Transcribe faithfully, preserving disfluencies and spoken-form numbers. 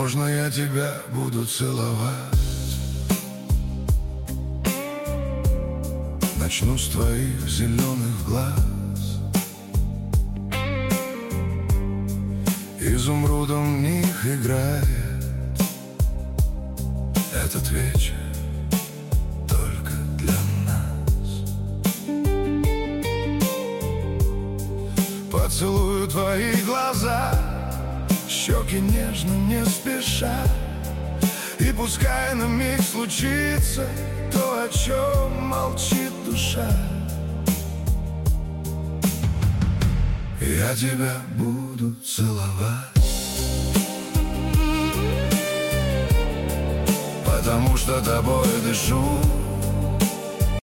Можно я тебя буду целовать? Начну с твоих зеленых глаз. Изумрудом в них играет этот вечер только для нас. Поцелую твои глаза, щеки нежно, не спеша. И пускай на миг случится то, о чем молчит душа. Я тебя буду целовать, потому что тобой дышу.